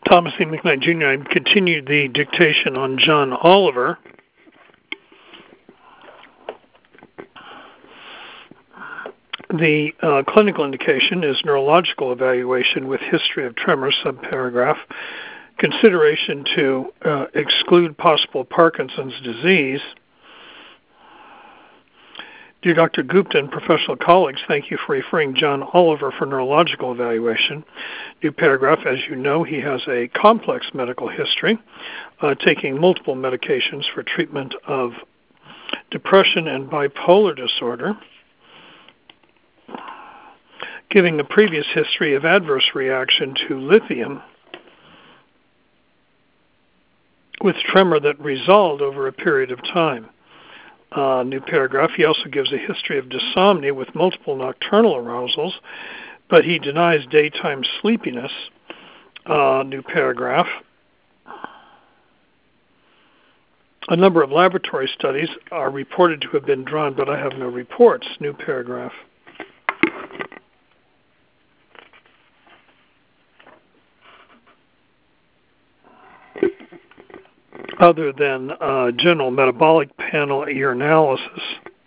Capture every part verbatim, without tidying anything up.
Thomas E. McKnight Junior I continued the dictation on John Oliver. The uh, clinical indication is neurological evaluation with history of tremor, subparagraph. Consideration to uh, exclude possible Parkinson's disease. Dear Doctor Gupta and professional colleagues, thank you for referring John Oliver for neurological evaluation. New paragraph, as you know, he has a complex medical history, uh, taking multiple medications for treatment of depression and bipolar disorder, giving a previous history of adverse reaction to lithium with tremor that resolved over a period of time. Uh, new paragraph, he also gives a history of dysomnia with multiple nocturnal arousals, but he denies daytime sleepiness. Uh, new paragraph. A number of laboratory studies are reported to have been drawn, but I have no reports. New paragraph. Other than uh, general metabolic panel urinalysis.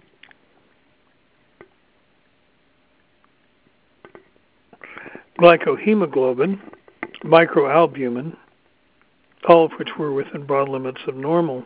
Glycohemoglobin, microalbumin, all of which were within broad limits of normal.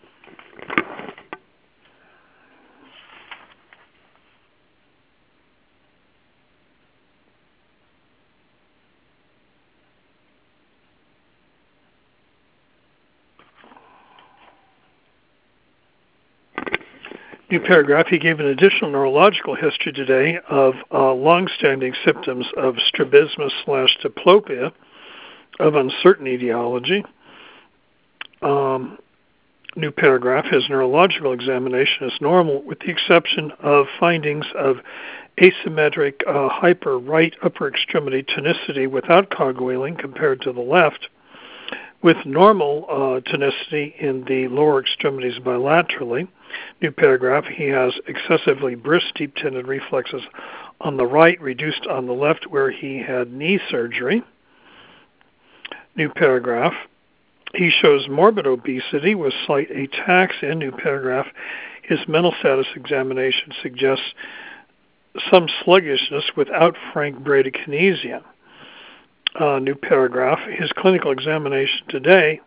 New paragraph, he gave an additional neurological history today of uh, long-standing symptoms of strabismus slash diplopia, of uncertain etiology. Um, new paragraph, his neurological examination is normal with the exception of findings of asymmetric uh, hyper right upper extremity tonicity without cogwheeling compared to the left, with normal uh, tonicity in the lower extremities bilaterally. New paragraph, he has excessively brisk deep-tended reflexes on the right, reduced on the left where he had knee surgery. New paragraph, he shows morbid obesity with slight ataxia. New paragraph, his mental status examination suggests some sluggishness without frank bradykinesia. Uh, new paragraph, his clinical examination today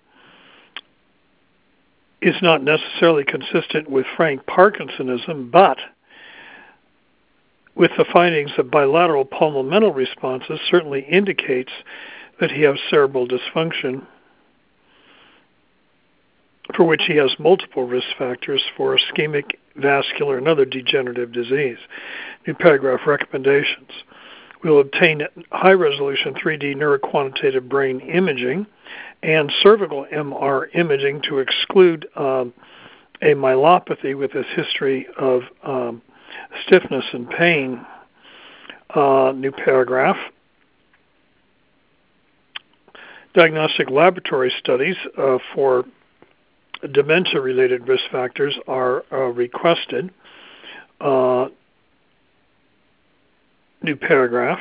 is not necessarily consistent with frank Parkinsonism, but with the findings of bilateral pulmomental responses certainly indicates that he has cerebral dysfunction, for which he has multiple risk factors for ischemic, vascular, and other degenerative disease. New paragraph, recommendations. We will obtain high-resolution three D neuroquantitative brain imaging and cervical M R imaging to exclude um, a myelopathy with its history of um, stiffness and pain. Uh, new paragraph. Diagnostic laboratory studies uh, for dementia-related risk factors are uh, requested. Uh, new paragraph.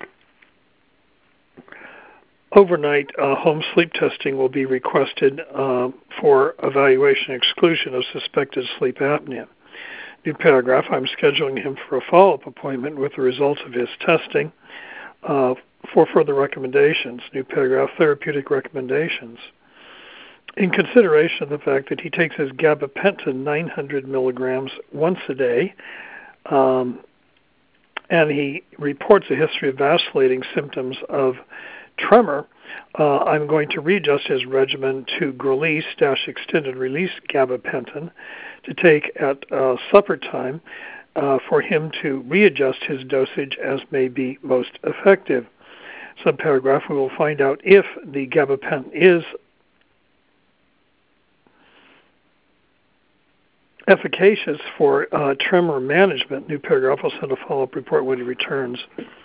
Overnight uh, home sleep testing will be requested uh, for evaluation and exclusion of suspected sleep apnea. New paragraph, I'm scheduling him for a follow-up appointment with the results of his testing uh, for further recommendations. New paragraph, therapeutic recommendations. In consideration of the fact that he takes his gabapentin nine hundred milligrams once a day, um, and he reports a history of vacillating symptoms of tremor, uh, I'm going to readjust his regimen to Grelise-extended release gabapentin to take at uh, supper time uh, for him to readjust his dosage as may be most effective. Subparagraph, we will find out if the gabapentin is efficacious for uh, tremor management. New paragraph, I'll send a follow-up report when he returns.